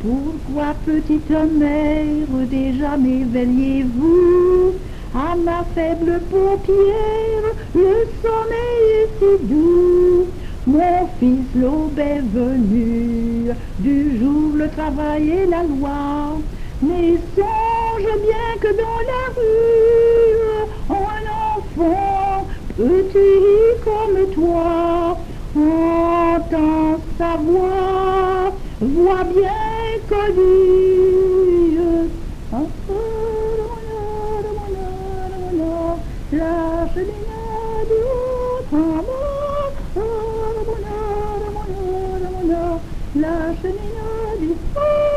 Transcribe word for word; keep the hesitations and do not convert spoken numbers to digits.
Pourquoi, petite mère, déjà m'éveillez-vous? À ma faible paupière, le sommeil est si doux. Mon fils, l'aube est venue, du jour le travail et la loi. Mais songe bien que dans la rue, un enfant petit comme toi entend sa voix, voix bien connue. La cheminée du haut la cheminée du haut